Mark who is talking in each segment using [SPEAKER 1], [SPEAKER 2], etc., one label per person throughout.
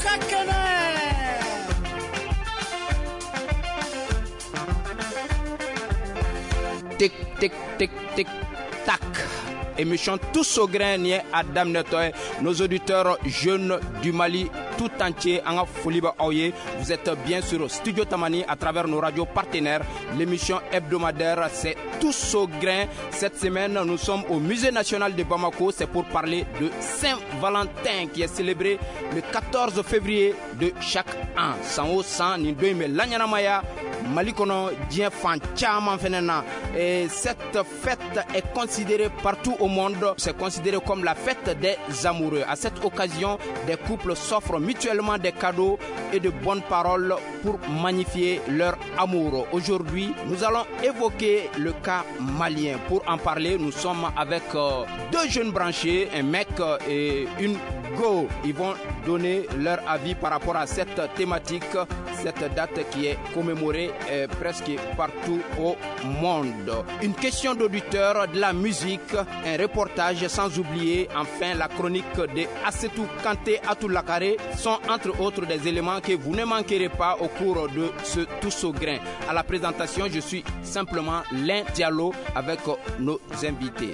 [SPEAKER 1] Tic, tic, tic, tic, tac. Émission Tous au grain nié Adam Netoy, nos auditeurs jeunes du Mali tout entier en Foliba Oye. Vous êtes bien sur Studio Tamani à travers nos radios partenaires. L'émission hebdomadaire c'est Tous au grain. Cette semaine nous sommes au Musée national de Bamako. C'est pour parler de Saint-Valentin qui est célébré le 14 février de chaque an. Sango San Nindoime Lanyanamaya Malikono Dien Fan Chaman Fenena. Et cette fête est considérée partout au monde, c'est considéré comme la fête des amoureux. À cette occasion, des couples s'offrent mutuellement des cadeaux et de bonnes paroles pour magnifier leur amour. Aujourd'hui, nous allons évoquer le cas malien. Pour en parler, nous sommes avec deux jeunes branchés, un mec et une go. Ils vont donner leur avis par rapport à cette thématique, cette date qui est commémorée presque partout au monde. Une question d'auditeur, de la musique, un reportage, sans oublier enfin la chronique de Assetou Kanté Atoulakare sont entre autres des éléments que vous ne manquerez pas au cours de ce Tous au grain. À la présentation, je suis simplement Lin Diallo avec nos invités.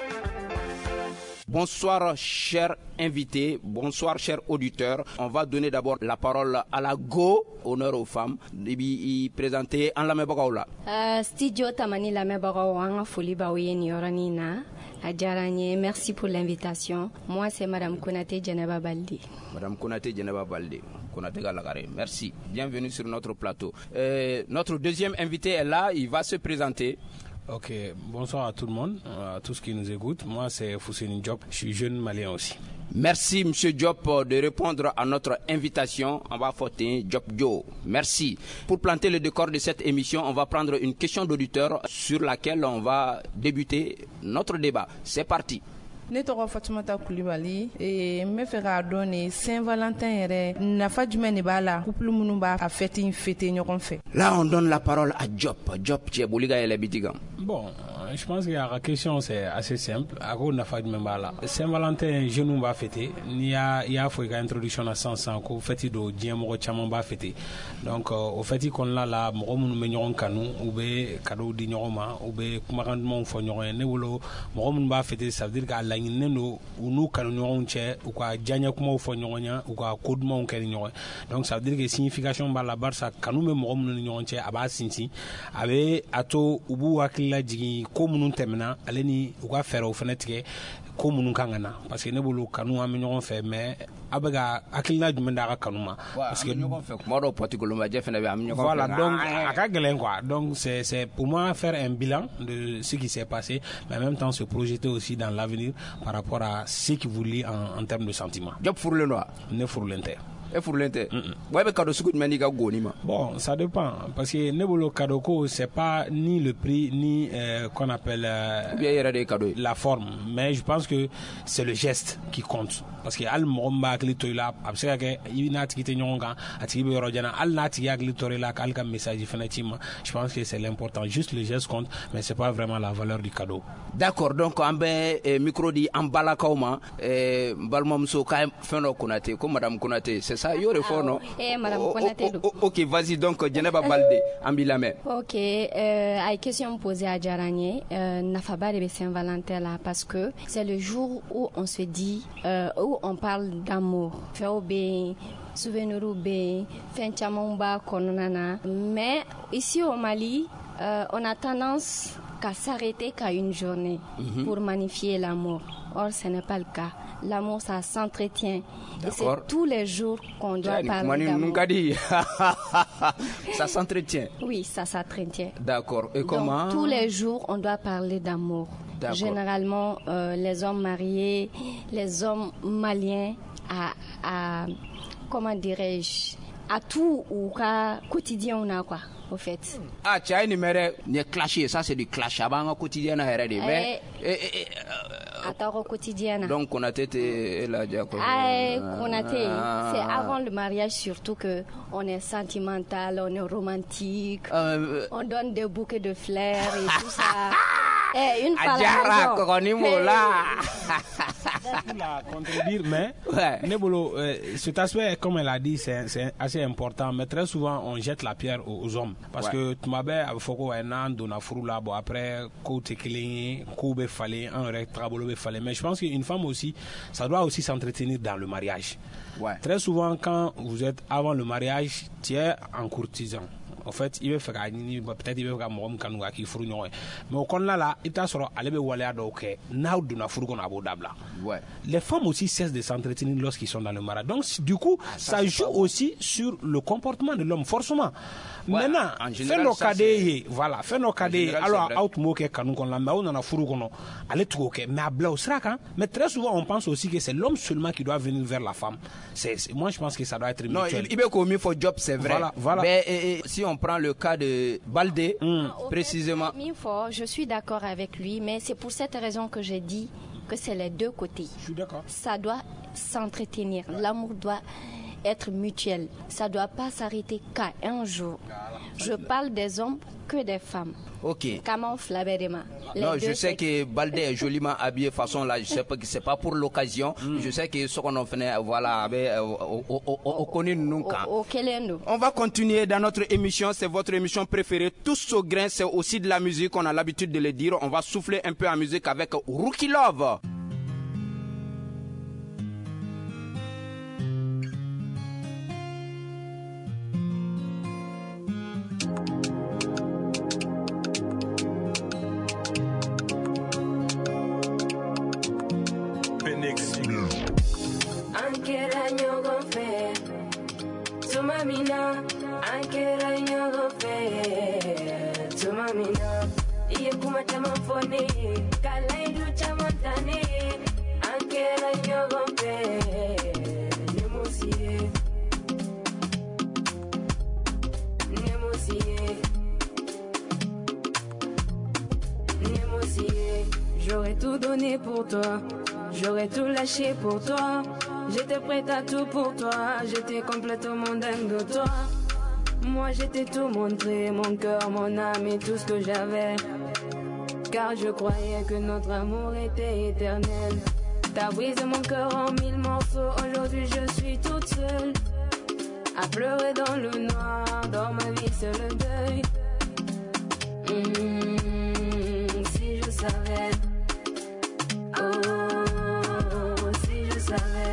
[SPEAKER 1] Bonsoir chers invités, bonsoir chers auditeurs. On va donner d'abord la parole à la Go, honneur aux femmes. Débi présenter en la mebagaola.
[SPEAKER 2] Studio Tamani la mebagaola Foliba Oye Yoranina. Adjaranye, merci pour l'invitation. Moi c'est Madame Konaté Djeneba Balde.
[SPEAKER 1] Madame Konaté Djeneba Balde. Konaté Galagare. Merci. Bienvenue sur notre plateau. Notre deuxième invité est là, il va se présenter.
[SPEAKER 3] Ok, bonsoir à tout le monde, à tous qui nous écoutent. Moi, c'est Fousseni Diop, je suis jeune malien aussi.
[SPEAKER 1] Merci, Monsieur Diop, de répondre à notre invitation. On va fêter Diop Dio. Merci. Pour planter le décor de cette émission, on va prendre une question d'auditeur sur laquelle on va débuter notre débat. C'est parti.
[SPEAKER 4] Ne tɔgɔ Fatumata Kulibali n bɛ fɛ k'a dɔn ne Saint-Valentin yɛrɛ nafa jumɛn de b'a la couple minnu b'a a fête in fêter ɲɔgɔn fɛ.
[SPEAKER 1] Là on donne la parole à Diop. Diop cɛ boli ka yɛlɛ bitigan.
[SPEAKER 3] Bon, je pense que la question c'est assez simple. A ko nafa jumɛn b'a la. Saint-Valentin jeunes b'a fêter. N'i y'a fɔ i ka introduction na sisan ko fête do diɲɛ mɔgɔ caman b'a fêter. Donc o fête kɔnɔna la mɔgɔ minnu bɛ ɲɔgɔn kanu u bɛ cadeau di ɲɔgɔn ma u bɛ kumakan dumanw fɔ ɲɔgɔn ye. Ne bolo mɔgɔ minnu b'a fêter ça veut dire que laɲininen don u n'u kanuɲɔgɔnw cɛ u ka diyaɲɛ kumaw fɔ ɲɔgɔn ɲɛ u ka ko dumanw kɛ ni ɲɔgɔn ye. Donc ça veut dire que signification b'a la barisa kanu bɛ mɔgɔ minnu ni ɲɔgɔn cɛ a b'a sinsin a bɛ a to u b'u hakili lajigin ko minnu tɛmɛna ale ni u ka fɛɛrɛw fɛnɛ tigɛ ko minnu kan ka na parce que ne bolo kanu an bɛ ɲɔgɔn fɛ mais a bɛ ka hakilina jumɛn d'a ka kanu ma parce que
[SPEAKER 1] ɲɔgɔn fɛ kuma dɔw pɔtikolomajɛ fɛnɛ bɛ an bɛ ɲɔgɔn fɛ
[SPEAKER 3] voilà donc a ka gɛlɛn quoi donc c'est pour moi faire un bilan de ce qui s'est passé mais en même temps se projeter aussi dans l'avenir par rapport à ce qui vous lie en termes de sentiments.
[SPEAKER 1] Diop furulen don wa?
[SPEAKER 3] Ne furulen tɛ.
[SPEAKER 1] E furulen tɛ? Wa bɛ cadeau sugu jumɛn di ka goni ma?
[SPEAKER 3] Bon, ça dépend parce que ne bolo cadeau ko c'est pas ni le prix ni qu'on appelle la forme mais je pense que c'est le geste qui compte parce que al mɔgɔ min b'a hakili to i la a bɛ se ka kɛ i n'a tigi tɛ ɲɔgɔn kan a tigi bɛ yɔrɔ jan hali n'a tigi hakili to i la k'ale ka message fɛnɛ ci ma je pense que c'est l'important juste le geste compte mais c'est pas vraiment la valeur du cadeau.
[SPEAKER 1] D'accord, donc an bɛ micro di an balakaw ma n balimamuso k'a fɛn dɔ Konate ko Madame Konate c'est ça y'o de fɔ non?
[SPEAKER 2] Madame Konate don.
[SPEAKER 1] Ok, vas-y donc Djeneba Balde an b'i lamɛn.
[SPEAKER 2] Ok, a ye question posée à Djaranye nafaba de bɛ Saint-Valentin là parce que c'est le jour où on se dit où on parle d'amour. Fɛnw bɛ yen, souvenirs bɛ yen, fɛn camanw b'a kɔnɔna na mais ici au Mali on a tendance qu'à s'arrêter qu'à une journée pour magnifier l'amour. Or, ce n'est pas le cas. L'amour, ça s'entretient. Et c'est tous les jours qu'on doit parler d'amour.
[SPEAKER 1] Ça s'entretient? Oui,
[SPEAKER 2] ça s'entretient.
[SPEAKER 1] D'accord. Et comment?
[SPEAKER 2] Donc, tous les jours, on doit parler d'amour. Généralement, les hommes mariés, les hommes maliens, comment dirais-je, à tout ou qu'à quotidien on a quoi au fait.
[SPEAKER 1] Ah tiens une mère ne clashé ça c'est du clash avant quotidien na herede mais
[SPEAKER 2] attends au quotidien.
[SPEAKER 1] Donc on a été là déjà quoi.
[SPEAKER 2] On a été c'est avant le mariage surtout que on est sentimental, on est romantique, on donne des bouquets de fleurs et tout ça. Une fois
[SPEAKER 1] Adjara, Kokonimola.
[SPEAKER 3] Pour la contredire, mais Nebolo, cet aspect, comme elle a dit, c'est assez important. Mais très souvent, on jette la pierre aux hommes. Parce que tu m'avais foko un dona froula, bon après, côté clé, koube fallait, un rectrabolo fallait. Mais je pense qu'une femme aussi, ça doit aussi s'entretenir dans le mariage. Très souvent, quand vous êtes avant le mariage, tu es en courtisan. En fait, il veut faire peut-être il veut faire mon canouga qui fourre non. Mais au contraire là, il t'a sort aller be walea donc now do na fourgon abodabla. Les femmes aussi cessent de s'entretenir lorsqu'ils sont dans le mariage. Donc du coup, ça joue aussi sur le comportement de l'homme forcément. Maintenant, fait nos cadets, voilà, fait nos cadets. Alors out moke kanou kon la mais on a fourgon aller tout OK. Mais à bla osraka, mais très souvent on pense aussi que c'est l'homme seulement qui doit venir vers la femme. Moi je pense que ça doit être mutuel.
[SPEAKER 1] Non, il veut commis for job, c'est vrai.
[SPEAKER 3] Voilà.
[SPEAKER 1] Mais si on prend le cas de Baldé, précisément.
[SPEAKER 2] Je suis d'accord avec lui, mais c'est pour cette raison que j'ai dit que c'est les deux côtés.
[SPEAKER 3] Je suis d'accord.
[SPEAKER 2] Ça doit s'entretenir. L'amour doit être mutuel. Ça ne doit pas s'arrêter qu'à un jour. Je parle des hommes que des femmes.
[SPEAKER 1] Ok.
[SPEAKER 2] Comment
[SPEAKER 1] non, je sais que Baldé est joliment habillé façon là. Je sais pas que c'est pas pour l'occasion. Je sais que ce qu'on a fait, voilà, on connaît nous. On va continuer dans notre émission. C'est votre émission préférée. Tous au grain, c'est aussi de la musique. On a l'habitude de le dire. On va souffler un peu en musique avec Rookie Love.
[SPEAKER 5] Tumamina, ankera nyogo fe. Tumamina, iye kuma tamafone, kalaidu chamantane, ankera nyogo fe. Nemosie, nemosie, nemosie. J'aurais tout donné pour toi, j'aurais tout lâché pour toi. J'étais prête à tout pour toi, j'étais complètement dingue de toi. Moi j'étais tout montré, mon cœur, mon âme et tout ce que j'avais. Car je croyais que notre amour était éternel. T'as brisé mon cœur en 1000 morceaux, aujourd'hui je suis toute seule. À pleurer dans le noir, dans ma vie c'est le deuil. Si je savais, oh, si je savais.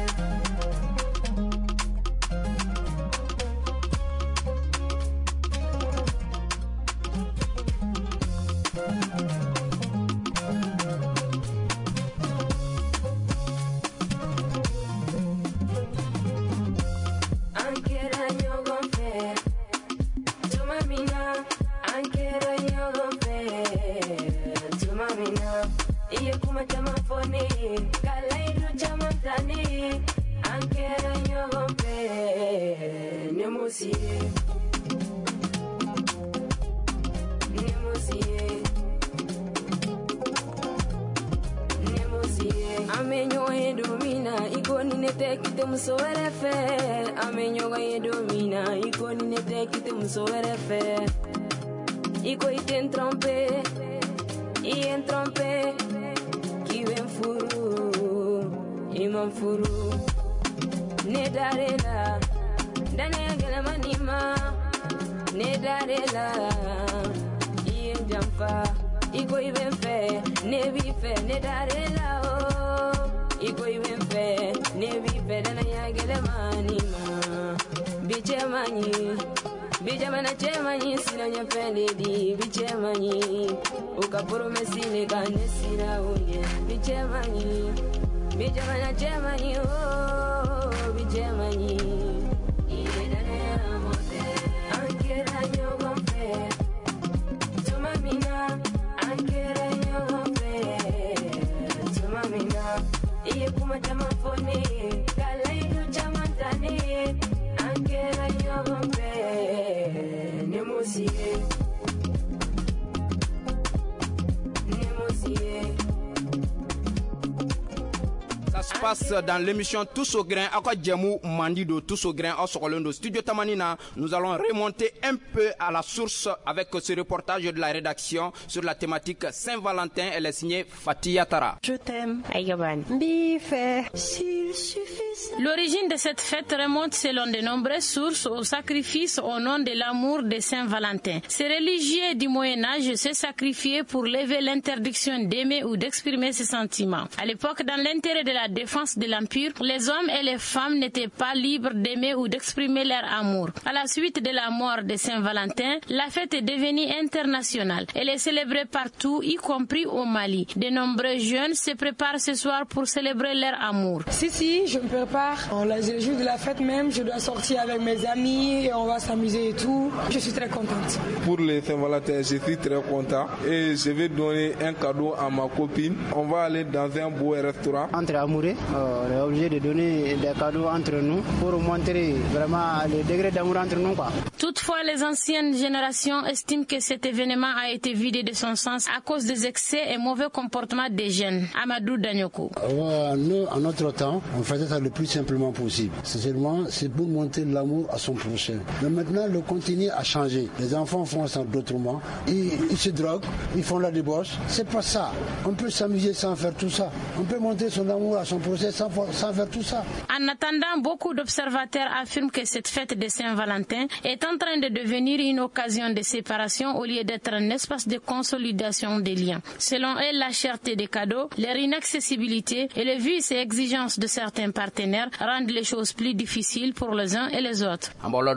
[SPEAKER 5] Iko iten trompe, ien trompe, ki ven furu, iman furu. Ne darela, dane agela manima, ne darela, ien jamfa. Iko iben fe, ne bife, ne darela oh. Iko iben fe, ne bife, dane agela manima, biche mani. Bijamana chemani sina nyapende di bichemani ukapuru mesile kanesira unye bichemani bijamana chemani oh bichemani idane amote ankera nyogompe tumamina ankera nyogompe tumamina iye kuma tamafone kalaidu chamantane ankera nyogompe. Nemosie, nemosie.
[SPEAKER 1] se passe dans l'émission Tous au grain. Ako Djemou Mandido Tous au grain au Sokolondo Studio Tamanina. Nous allons remonter un peu à la source avec ce reportage de la rédaction sur la thématique Saint-Valentin. Elle est signée Fatia Tara.
[SPEAKER 6] Je t'aime.
[SPEAKER 7] L'origine de cette fête remonte selon de nombreuses sources au sacrifice au nom de l'amour de Saint-Valentin. Ces religieux du Moyen-Âge se sacrifiaient pour lever l'interdiction d'aimer ou d'exprimer ses sentiments. À l'époque, dans l'intérêt de la défense de l'Empire, les hommes et les femmes n'étaient pas libres d'aimer ou d'exprimer leur amour. À la suite de la mort de Saint-Valentin, la fête est devenue internationale. Elle est célébrée partout, y compris au Mali. De nombreux jeunes se préparent ce soir pour célébrer leur amour.
[SPEAKER 8] Si, je me prépare. Le jour de la fête même, je dois sortir avec mes amis et on va s'amuser et tout. Je suis très contente.
[SPEAKER 9] Pour les Saint-Valentin, je suis très content et je vais donner un cadeau à ma copine. On va aller dans un beau restaurant.
[SPEAKER 10] Entre amoureux, on est obligé de donner des cadeaux entre nous pour montrer vraiment le degré d'amour entre nous.
[SPEAKER 7] Toutefois, les anciennes générations estiment que cet événement a été vidé de son sens à cause des excès et mauvais comportements des jeunes. Amadou Danyoko.
[SPEAKER 11] Nous, en notre temps, on faisait ça le plus simplement possible. C'est pour montrer l'amour à son prochain. Mais maintenant, le contenu a changé. Les enfants font ça d'autrement. Ils se droguent, ils font la débauche. C'est pas ça. On peut s'amuser sans faire tout ça. On peut montrer son amour à son prochain sans faire tout ça.
[SPEAKER 7] En attendant, beaucoup d'observateurs affirment que cette fête de Saint-Valentin est en train de devenir une occasion de séparation au lieu d'être un espace de consolidation des liens. Selon elle, la cherté des cadeaux, leur inaccessibilité et le vice et exigences de certains partenaires rendent les choses plus difficiles pour les uns et les autres.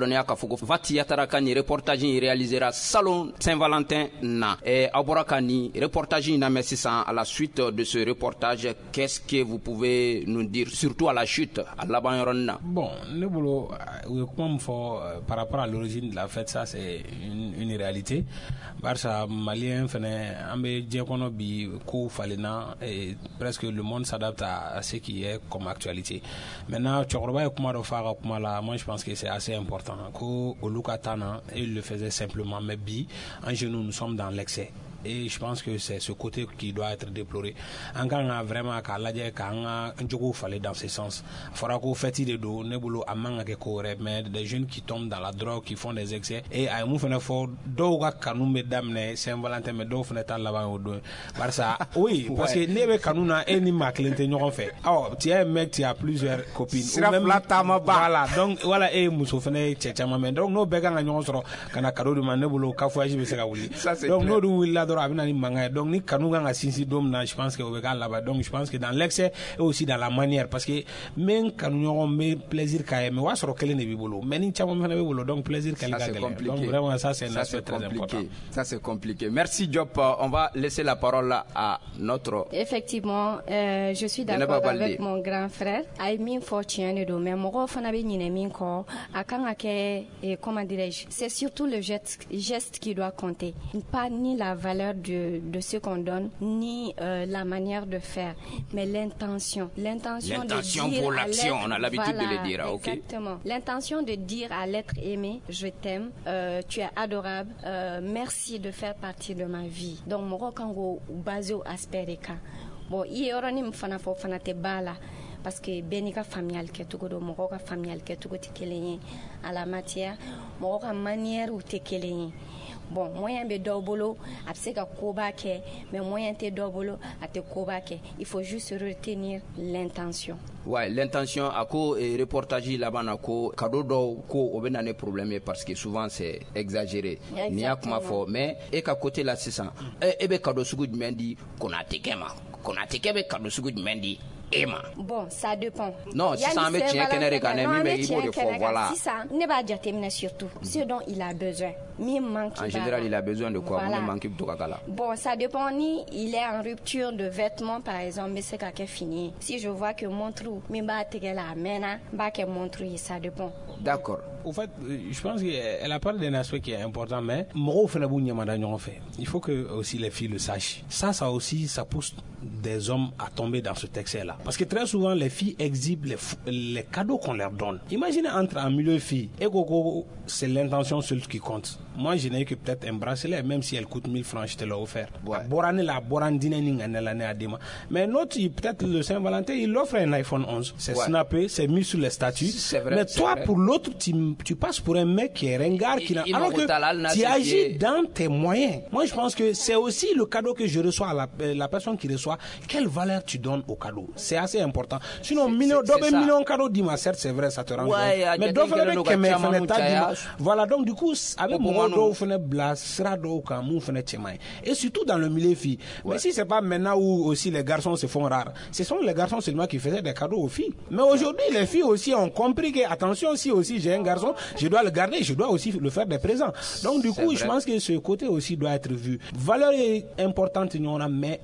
[SPEAKER 1] Reportage réalisera Salon Saint-Valentin na Aborakani reportage na messisan à la suite de ce reportage. Qu'est-ce que vous pouvez nous dire surtout à la chute à la Banyorona?
[SPEAKER 3] Bon, le boulot comme par rapport à l'origine de la fête, ça c'est une réalité. Barça malien fene ambe djekono bi ko falena et presque le monde s'adapte à ce qui est comme actualité. Maintenant Tchokroba et Kumaro Fara Kumala, moi je pense que c'est assez important. Ko Olukatana, il le faisait simplement, mais bi en genou nous sommes dans l'excès. Et je pense que c'est ce côté qui doit être déploré. Encore vraiment qu'à la dire qu'un jour fallait dans ce sens. Il faudra qu'on fasse des dos, ne boulot à manque que corps, mais des jeunes qui tombent dans la drogue, qui font des excès. Et à un moment fort, d'autres canons mesdames ne Saint-Valentin, mais d'autres fenêtres là-bas au dos. Par ça, oui, parce que n'avez canons à any maclinte n'ont fait. Oh, tu es un mec, tu as plusieurs copines. Voilà, donc voilà, et moussou fenêtre, tchétchama, mais donc nos bégas n'ont pas quand a cadeau de maneboulot, cafouage, mais c'est la ouli. Donc nous donc ni kanunga sinsi dom na je pense que là-bas. Donc je pense que dans l'excès et aussi dans la manière, parce que même kanunga mais plaisir quand même wa soro kele ne bibolo mais ni chama na bibolo, donc plaisir kele donc vraiment ça c'est un aspect très important.
[SPEAKER 1] Ça c'est compliqué. Merci Diop. On va laisser la parole à notre.
[SPEAKER 2] Effectivement, je suis d'accord avec mon grand frère. Ay min fortune do mais mo fana be nyine min ko akanga ke comment dirais-je, c'est surtout le geste qui doit compter, pas ni la valeur de ce qu'on donne, ni la manière de faire, mais l'intention. L'intention
[SPEAKER 1] pour l'action, on a l'habitude de le dire.
[SPEAKER 2] Exactement. L'intention de dire à l'être aimé, je t'aime, tu es adorable, merci de faire partie de ma vie. Donc, mon kango basé au aspereka. Bon, ioroni mfana fo fana te bala. Parce que benika familial ke tugo do moka familial ke tugo tekelenye à la matière, moka manière ou tekelenye. Bon, moyen be dobolo, abseka kobake, mais moyen te dobolo, ate kobake. Il faut juste retenir l'intention.
[SPEAKER 1] Ouais, l'intention à quoi reportage là-bas na ko cadeau do ko obenane problème parce que souvent c'est exagéré. Ni a kuma fo mais et qu'à côté là c'est ça. Et be cadeau sugu mendi konate kema. Konate kebe cadeau sugu mendi. Emma.
[SPEAKER 2] Bon, ça dépend.
[SPEAKER 1] Non, si ça en met tien kenere kanemi mais il faut de fois voilà.
[SPEAKER 2] Si ça ne va pas terminer surtout ce dont il a besoin.
[SPEAKER 1] En général, il a besoin de quoi? Voilà.
[SPEAKER 2] Bon, ça dépend ni il est en rupture de vêtements par exemple, mais c'est qu'à fini. Si je vois que mon trou, mais bah la mena, bah que mon trou, ça dépend.
[SPEAKER 1] D'accord.
[SPEAKER 3] Au fait, je pense qu'elle a parlé d'un aspect qui est important, mais il faut que aussi les filles le sachent. Ça aussi, ça pousse des hommes à tomber dans ce excès-là. Parce que très souvent, les filles exhibent les cadeaux qu'on leur donne. Imaginez entre un milieu de filles et Gogo, c'est l'intention seule qui compte. moi je n'ai que peut-être un bracelet, même si elle coûte 1000 francs, je te l'ai offert. Mais notre, peut-être le Saint-Valentin, il offre un iPhone 11. C'est snappé, c'est mis sur les statuts. Mais toi, pour l'autre, tu passes pour un mec qui est ringard, alors que tu agis dans tes moyens. Moi, je pense que c'est aussi le cadeau que je reçois à la personne qui reçoit. Quelle valeur tu donnes au cadeau? C'est assez important. Sinon, million de cadeaux, dis-moi, certes, c'est vrai, ça te rend. Mais voilà, donc du coup, avec moi, et surtout dans le milieu filles. Mais si c'est pas maintenant où aussi les garçons se font rares, ce sont les garçons seulement qui faisaient des cadeaux aux filles. Mais aujourd'hui, les filles aussi ont compris que, attention, si aussi j'ai un garçon, je dois le garder, je dois aussi le faire des présents. Donc du coup, je pense que ce côté aussi doit être vu. Valeur est importante, mais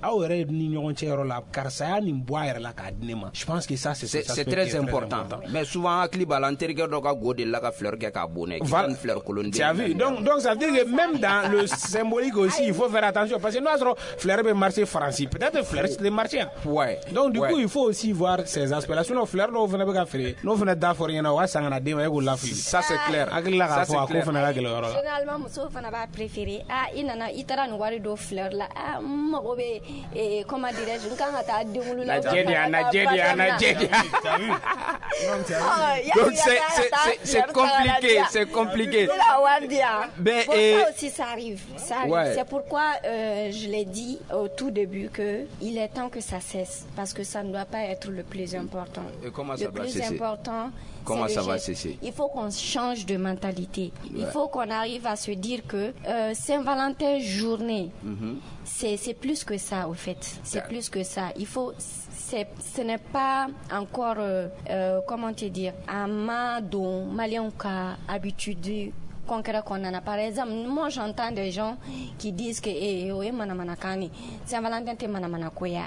[SPEAKER 3] je pense que ça,
[SPEAKER 1] c'est très important. Mais souvent, tu
[SPEAKER 3] as vu, donc ça veut dire que même dans le symbolique aussi, il faut faire attention parce que nous, fleur est marché français, peut-être fleur c'est des marchés.
[SPEAKER 1] Ouais.
[SPEAKER 3] Donc du coup, il faut aussi voir ces aspects-là. Sinon, fleur nous venons pas faire, nous venons d'afforer na wa sangana de ma la fille.
[SPEAKER 1] Ça c'est clair.
[SPEAKER 3] Ça c'est clair.
[SPEAKER 2] Généralement, muso fana va préférer inana itara no wari do fleur la magobe comment dirais-je quand ta dengulu la
[SPEAKER 1] Nigeria. Donc c'est compliqué.
[SPEAKER 2] Mais ça aussi ça arrive. Ouais. C'est pourquoi je l'ai dit au tout début que il est temps que ça cesse parce que ça ne doit pas être le plus important.
[SPEAKER 1] Et comment ça
[SPEAKER 2] va cesser? Le plus important,
[SPEAKER 1] comment ça va cesser?
[SPEAKER 2] Il faut qu'on change de mentalité. Il faut qu'on arrive à se dire que Saint-Valentin journée, c'est plus que ça au fait. C'est plus que ça. Il faut ce n'est pas encore comment te dire amado malien ka habitude concret qu'on en a. Par exemple, moi j'entends des gens qui disent que Saint-Valentin te manamana koya.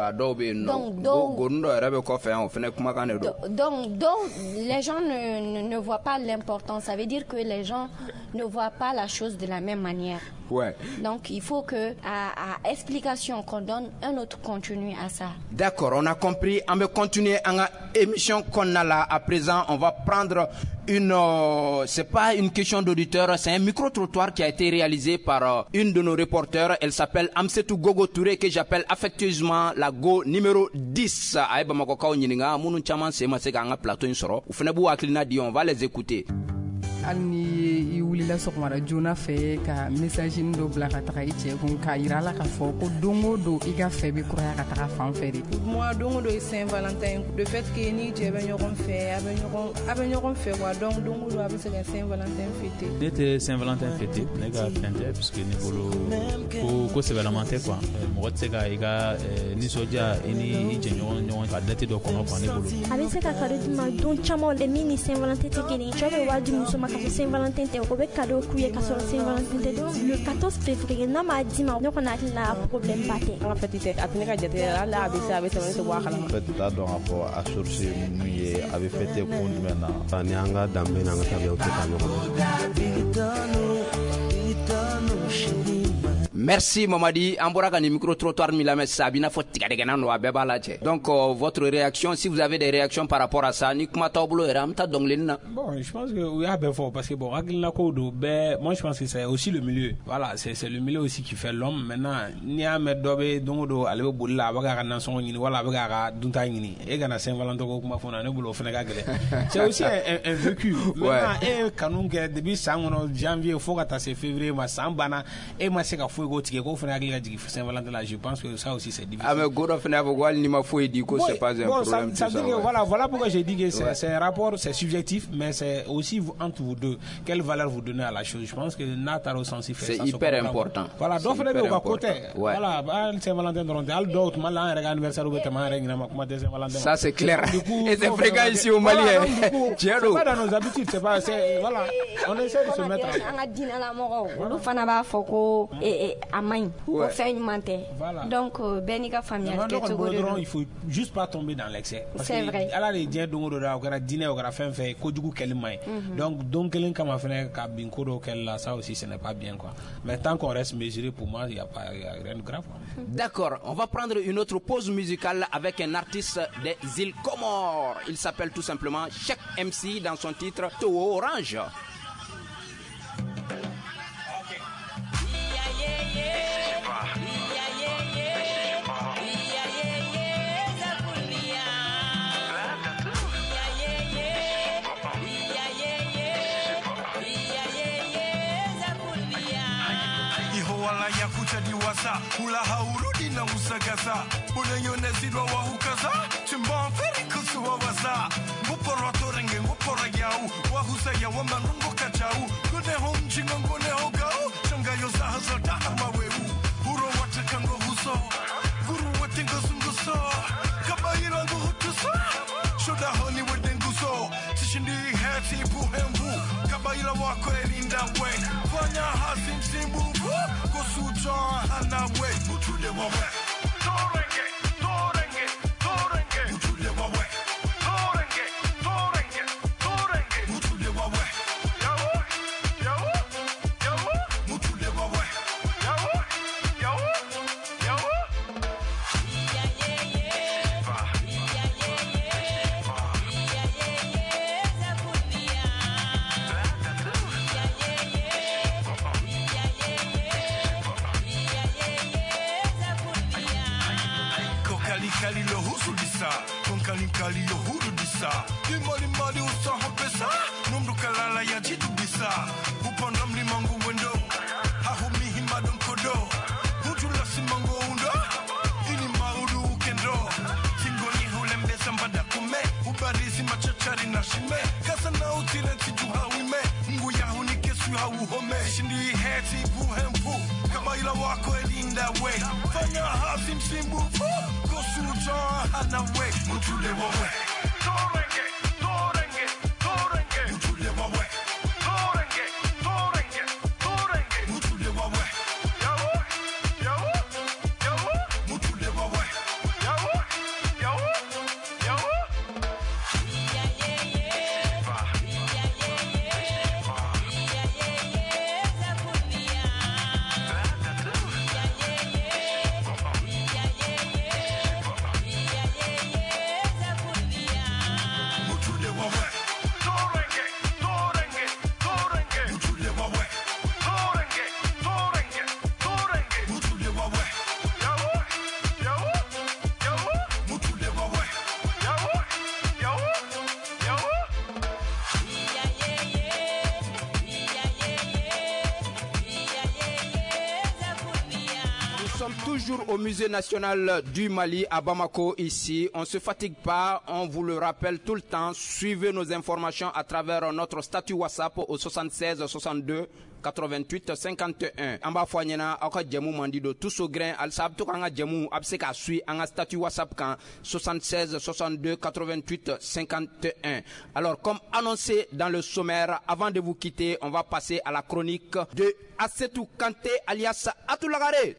[SPEAKER 2] Donc les gens ne voient pas l'importance. Ça veut dire que les gens ne voient pas la chose de la même manière.
[SPEAKER 1] Ouais.
[SPEAKER 2] Donc il faut que à explication qu'on donne un autre contenu à ça.
[SPEAKER 1] D'accord, on a compris. On va continuer en émission qu'on a là. À présent, on va prendre c'est pas une question d'auditeur, c'est un micro-trottoir qui a été réalisé par une de nos reporters. Elle s'appelle Amsetou Gogo Touré, que j'appelle affectueusement la Go numéro 10. Aïba Makokao Nyininga, Mounou Chaman, c'est ma sega plateau insoro. Ou Fenebu Aklina Di, on va les écouter.
[SPEAKER 6] Ani wulila sɔgɔmada joona fɛ ka message dɔ bila ka taga I cɛ kun k'a yira la k'a fɔ ko don o don I ka fɛ bɛ kuraya ka taga fan fɛ de.
[SPEAKER 4] Moi don o don Saint-Valentin, le fait que ni cɛ bɛ ɲɔgɔn fɛ a bɛ ɲɔgɔn fɛ quoi, donc don o don a bɛ se ka Saint-Valentin fêter.
[SPEAKER 12] Ne tɛ Saint-Valentin fêter, ne ka fɛn tɛ parce que ne bolo ko sɛbɛlaman tɛ quoi, mɔgɔ tɛ se ka I ka nisɔndiya I ni I jɛɲɔgɔn ka date dɔ kɔnɔ quoi ne bolo.
[SPEAKER 13] A bɛ se ka cadeau di ma don caman de min ni Saint-Valentin tɛ kelen, cɛ bɛ wari di muso ma ka Saint-Valentin tɛ o bɛ cadeau k'u ye ka sɔrɔ Saint-Valentin tɛ, donc le 14 février n'a m'a di ma ne kɔni hakili la problème ba tɛ. An ka fête tɛ a tɛ ne ka jate la hali a bɛ se a bɛ tɛmɛ ne tɛ bɔ a kalama.
[SPEAKER 14] Fête t'a dɔn k'a fɔ a source mun ye a bɛ fêter kun jumɛn na ni an ka danbe n'an ka tabiyaw tɛ taa ɲɔgɔn na.
[SPEAKER 1] Merci Mamadi, Amboraka ni micro-trottoir Milame Sabina faut tigadegana no abeba la tche. Donc votre réaction, si vous avez des réactions par rapport à ça, ni kuma tablo eramta donglena.
[SPEAKER 3] Bon, je pense que oui, ben fort parce que bon, Aglina Kodo, ben moi je pense que c'est aussi le milieu. Voilà, c'est le milieu aussi qui fait l'homme. Maintenant, ni a met dobe dongodo alebe bulla baga na son ngini wala baga dunta ngini. E gana Saint-Valentin ko kuma fona ne bulo fena gagele. C'est aussi un vécu. Maintenant, et kanun que depuis janvier faut que c'est février ma sambana et ma seka fou je pense que ça aussi c'est difficile.
[SPEAKER 1] Ah mais c'est pas un problème.
[SPEAKER 3] Ça voilà pourquoi j'ai dit que c'est un rapport, c'est subjectif, mais c'est aussi entre vous deux. Quelle valeur vous donnez à la chose? Je pense que Nataro Sensi fait ça.
[SPEAKER 1] C'est hyper important.
[SPEAKER 3] Voilà, donc faut aller au côté. Voilà, Saint-Valentin d'autres malin anniversaire
[SPEAKER 1] ça c'est clair. Et c'est fréquent ici au Mali.
[SPEAKER 3] C'est pas dans nos habitudes, c'est pas voilà, on essaie de se mettre
[SPEAKER 2] voilà. Donc Benika famille
[SPEAKER 3] il faut juste pas tomber dans l'excès.
[SPEAKER 2] C'est vrai.
[SPEAKER 3] Alors les diens dîner au fait donc quelqu'un comme fait kabinko là ça aussi ce n'est pas bien quoi. Mais tant qu'on reste mesuré pour moi il y a rien de grave.
[SPEAKER 1] D'accord, on va prendre une autre pause musicale avec un artiste des îles Comores. Il s'appelle tout simplement Cheikh MC dans son titre Too Orange.
[SPEAKER 15] chadi wasa Hula haurudi na usagaza Unayonezidwa wa hukaza Chimba feri kusuwa waza Mupora torenge mupora yau Wahusa ya wamanungo kachau Kune hom chingongo ne hogau Changa yosa haza tahama weu Huro watakango huso Guru watingo sunguso Kabaira ngu hutuso Shoda honi wedenguso Tishindi heti buhembu Kabaila wako elinda we Fanya hasim simbubu Kosuja hana we Mutude wawe Torenge, torenge, torenge Mutude wawe Torenge, torenge, torenge Mutude wawe Yawo, yawo, yawo Mutude wawe Yawo, yawo, yawo Kali lo husu disa, konkali kali yo hudu disa. Imali mali usaha pesa, numdu kalala ya jitu disa. Upandam li mangu wendo, hahumi himadon kodo. Hujula si mango undo, ini maudu ukendo. Singoni hulembe sambada kume, ubarizi machachari na shime. Kasa na utire tijuha wime, mungu ya hunike suha uhome. Shindi heti buhembu, kabaila wako elinda we. Fanya hasim simbufu. Suja hana we Mutude wawe Torenge, torenge, torenge Mutude wawe Torenge, torenge, torenge Mutude wawe Yawo, yawo, yawo Mutude wawe Yawo, yawo, yawo
[SPEAKER 1] Toujours au musée national du Mali à Bamako ici, on se fatigue pas, on vous le rappelle tout le temps, suivez nos informations à travers notre statut WhatsApp au 76 62 88 51. Amba foanyena aka jamu mandido tous au grain al sab to kanga jamu abse ka sui anga statut WhatsApp kan 76 62 88 51. Alors comme annoncé dans le sommaire, avant de vous quitter, on va passer à la chronique de Assetou Kanté alias Atoulagare.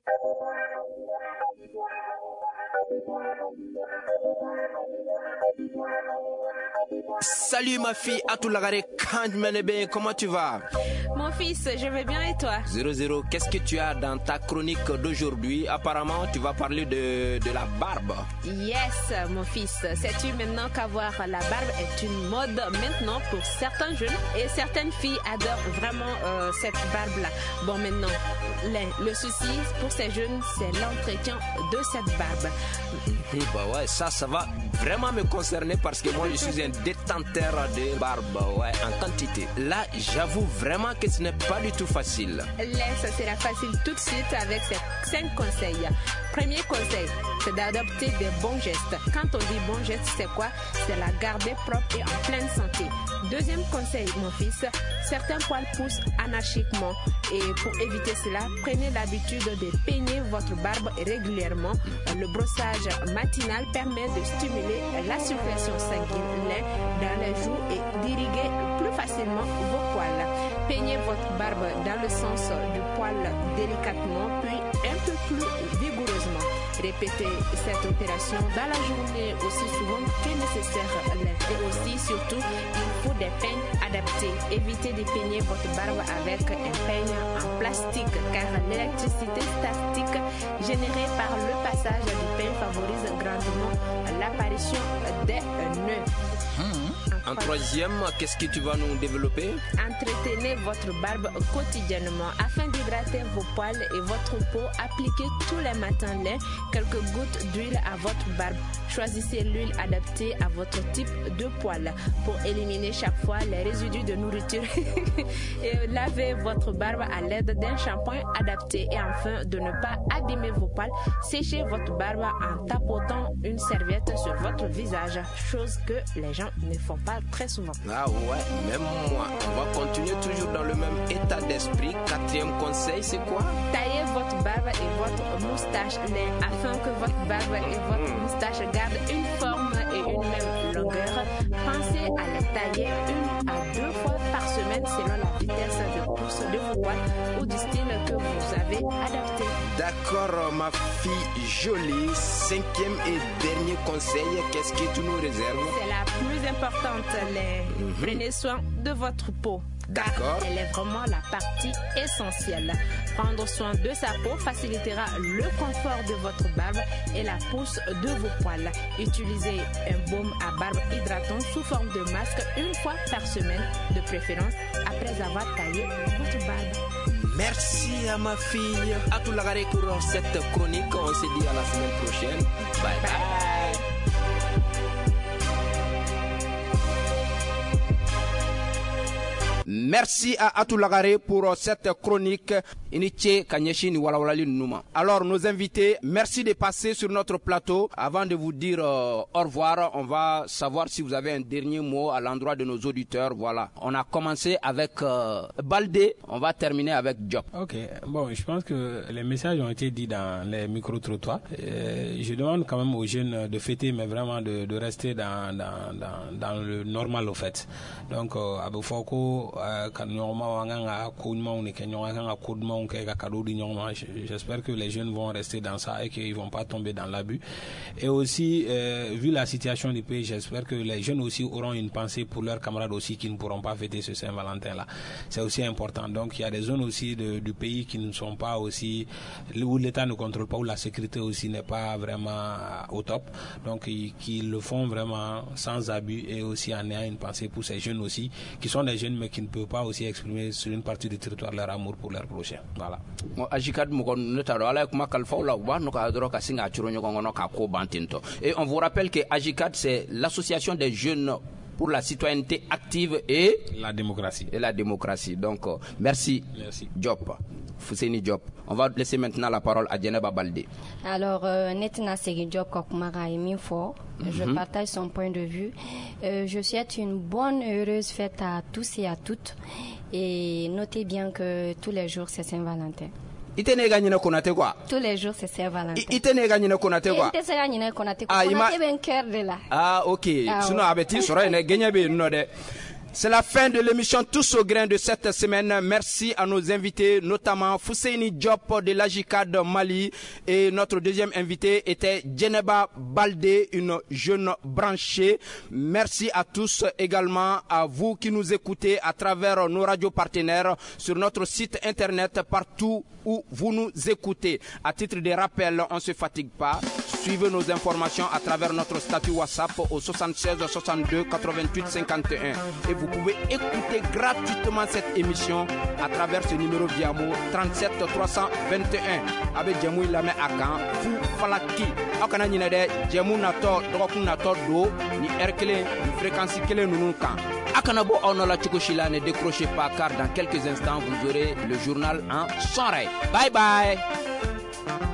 [SPEAKER 1] Salut ma fille Atoulagare Kanjmenebe, comment tu vas?
[SPEAKER 16] Mon fils, je vais bien et toi?
[SPEAKER 1] 00, qu'est-ce que tu as dans ta chronique d'aujourd'hui? Apparemment, tu vas parler de la barbe.
[SPEAKER 16] Yes, mon fils. Sais-tu maintenant qu'avoir la barbe est une mode maintenant pour certains jeunes et certaines filles adorent vraiment cette barbe-là. Bon, maintenant, le souci pour ces jeunes, c'est l'entretien de cette barbe.
[SPEAKER 1] Bah ouais, ça va vraiment me concerner parce que moi, je suis un détenteur de barbe, ouais, en quantité. Là, j'avoue vraiment que ce n'est pas du tout facile.
[SPEAKER 16] Ça sera facile tout de suite avec ces 5 conseils. Premier conseil, c'est d'adopter des bons gestes. Quand on dit bons gestes, c'est quoi? C'est la garder propre et en pleine santé. Deuxième conseil, mon fils, certains poils poussent anarchiquement et pour éviter cela, prenez l'habitude de peigner votre barbe régulièrement. Le brossage matinal permet de stimuler la circulation sanguine dans les joues et d'irriguer plus facilement vos poils. Peignez votre barbe dans le sens du poil délicatement puis un peu plus vigoureusement. Répétez cette opération dans la journée aussi souvent que nécessaire. Et aussi, surtout, il faut des peignes adaptés. Évitez de peigner votre barbe avec un peigne en plastique car l'électricité statique générée par le passage du peigne favorise grandement l'apparition des nœuds. En
[SPEAKER 1] En troisième, qu'est-ce que tu vas nous développer?
[SPEAKER 16] Entretenez votre barbe quotidiennement afin d'hydrater vos poils et votre peau. Appliquez tous les matins quelques gouttes d'huile à votre barbe. Choisissez l'huile adaptée à votre type de poil pour éliminer chaque fois les résidus de nourriture et lavez votre barbe à l'aide d'un shampoing adapté. Et enfin, de ne pas abîmer vos poils, séchez votre barbe en tapotant une serviette sur votre visage, chose que les gens ne font pas très souvent.
[SPEAKER 1] Ah ouais, même moi. On va continuer toujours dans le même état d'esprit. Quatrième conseil, c'est quoi?
[SPEAKER 16] Taillez votre barbe et votre moustache afin que votre barbe et votre moustache gardent une forme et une même longueur. Pensez à les tailler 1 à 2 fois par semaine selon la vitesse de pousse de vos poils ou du style que vous avez adapté.
[SPEAKER 1] D'accord, ma fille jolie. 5e et dernier conseil, qu'est-ce que tu nous réserves?
[SPEAKER 16] C'est la plus importante. Prenez soin de votre peau.
[SPEAKER 1] D'accord.
[SPEAKER 16] Elle est vraiment la partie essentielle. Prendre soin de sa peau facilitera le confort de votre barbe et la pousse de vos poils. Utilisez un baume à barbe hydratant sous forme de masque 1 fois par semaine, de préférence après avoir taillé votre barbe.
[SPEAKER 1] Merci à ma fille. À tout l'agare pour cette chronique. On se dit à la semaine prochaine. Bye bye. Merci à Atoulagare pour cette chronique. Alors nos invités, merci de passer sur notre plateau. Avant de vous dire au revoir, on va savoir si vous avez un dernier mot à l'endroit de nos auditeurs. Voilà, on a commencé avec Baldé, on va terminer avec Diop.
[SPEAKER 3] Ok, bon, je pense que les messages ont été dits dans les micro-trottoirs. Je demande quand même aux jeunes de fêter, mais vraiment de rester dans le normal au fait. Donc, j'espère que les jeunes vont rester dans ça et qu'ils vont pas tomber dans l'abus. Et aussi, vu la situation du pays, j'espère que les jeunes aussi auront une pensée pour leurs camarades aussi qui ne pourront pas fêter ce Saint-Valentin-là. C'est aussi important. Donc, il y a des zones aussi du pays qui ne sont pas aussi, où l'État ne contrôle pas, où la sécurité aussi n'est pas vraiment au top. Donc, qu'ils le font vraiment sans abus et aussi en ayant une pensée pour ces jeunes aussi, qui sont des jeunes mais qui ne peuvent pas aussi exprimer sur une partie du territoire leur amour pour leur prochain. Voilà.
[SPEAKER 1] Et on vous rappelle que Agicad, c'est l'association des jeunes pour la citoyenneté active et
[SPEAKER 3] la démocratie.
[SPEAKER 1] Donc, merci. Diop. Fousseini Diop. On va laisser maintenant la parole à Djeneba Baldé.
[SPEAKER 2] Alors, Netna Segi Diop Kokumara et Minfo, je partage son point de vue. Je souhaite une bonne, heureuse fête à tous et à toutes. Et notez bien que tous les jours, c'est Saint-Valentin.
[SPEAKER 1] Tous
[SPEAKER 2] les jours, c'est Saint-Valentin.
[SPEAKER 1] Ah, ok. C'est la fin de l'émission Tous au grain de cette semaine. Merci à nos invités, notamment Fousseini Diop de l'Agicad Mali. Et notre deuxième invité était Djeneba Baldé, une jeune branchée. Merci à tous, également à vous qui nous écoutez à travers nos radios partenaires sur notre site internet, partout où vous nous écoutez. À titre de rappel, on ne se fatigue pas. Suivez nos informations à travers notre statut WhatsApp au 76 62 88 51. Et vous pouvez écouter gratuitement cette émission à travers ce numéro Viamo 37 321. Avec Djemou Ilame Akan, Fou Falaki. Akana Ninade, Djemou Nato, Drokun Nato Do, ni Erkele, ni fréquence Kele Nunukan. Akanabo Onola Chukoshila, ne décrochez pas car dans quelques instants vous aurez le journal en soirée. Bye bye.